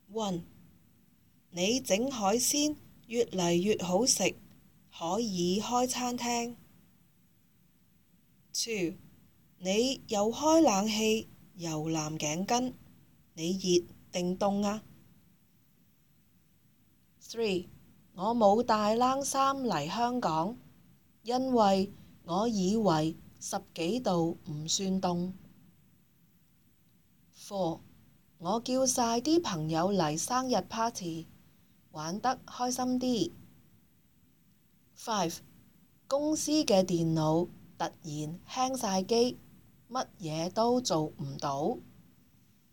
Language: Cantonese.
1. 你整海鮮越嚟越好食，可以開餐廳。2. 你又開冷氣又攬頸巾，你熱定凍啊？3. 我冇帶冷衫嚟香港，因為我以為10幾度唔算凍。4. 我叫晒啲朋友嚟生日 party， 玩得開心啲。5. 公司嘅電腦突然輕晒機，乜嘢都做唔到。